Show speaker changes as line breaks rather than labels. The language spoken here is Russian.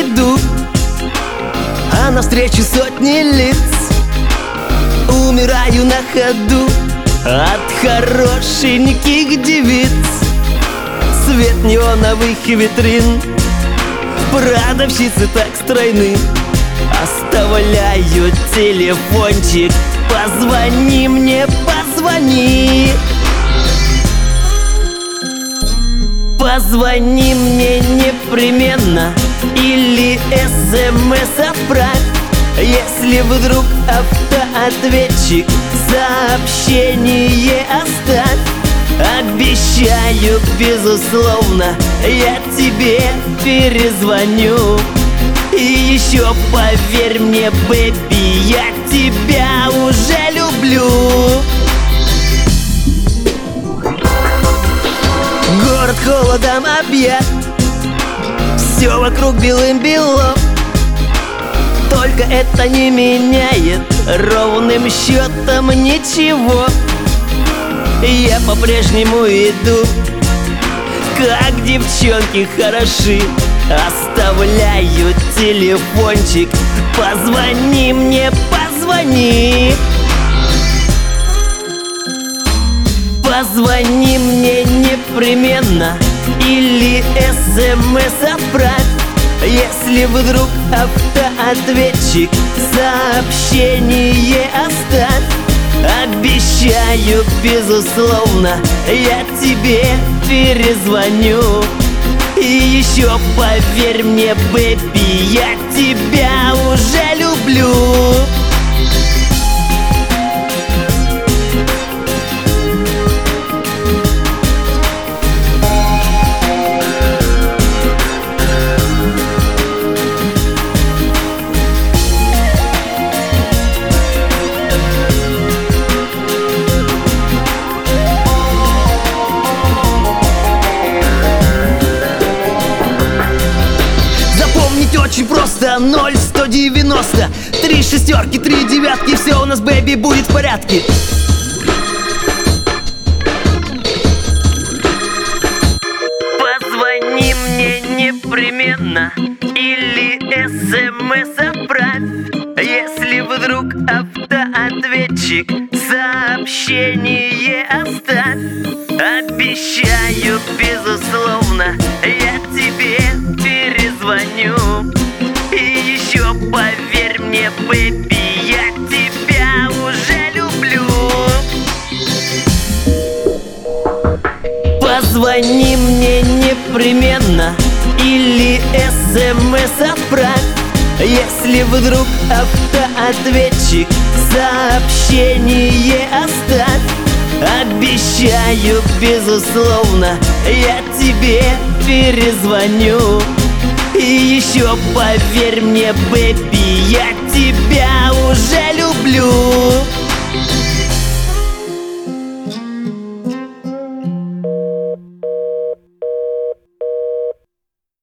иду, а навстречу сотни лиц. Умираю на ходу от хорошеньких девиц. Свет неоновых витрин, продавщицы так стройны. Оставляю телефончик, позвони мне, позвони. Позвони мне непременно или СМС отправь, если вдруг автоответчик сообщение оставь. Обещаю, безусловно, я тебе перезвоню. И еще поверь мне, бэби, я тебя уже люблю. Город холодом объят, все вокруг белым-бело. Только это не меняет ровным счетом ничего. Я по-прежнему иду, как девчонки хороши. Оставляю телефончик, позвони мне, позвони. Позвони мне непременно или СМС отправь, если вдруг автоответчик сообщение оставь. Обещаю, безусловно, я тебе перезвоню. И еще поверь мне, бэби, я тебя уже люблю. Очень просто: 0, 190, 3 шестерки, 3 девятки. Все у нас, бэби, будет в порядке. Позвони мне непременно или СМС отправь, если вдруг автоответчик сообщение оставь. Обещаю, безусловно, я тебе перезвоню. И еще поверь мне, бэби, я тебя уже люблю. Позвони мне непременно или СМС отправь, если вдруг автоответчик сообщение оставь. Обещаю, безусловно, я тебе перезвоню. И еще поверь мне, бэби, я тебя уже люблю.